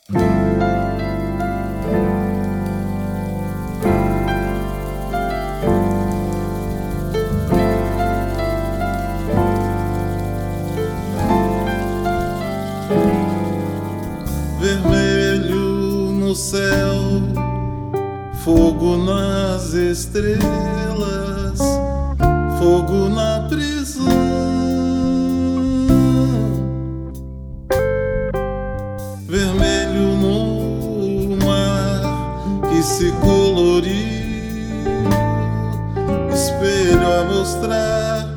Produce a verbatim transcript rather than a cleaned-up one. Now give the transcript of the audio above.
Vermelho no céu, fogo nas estrelas, fogo na prisão. Vermelho no mar que se coloriu, espelho a mostrar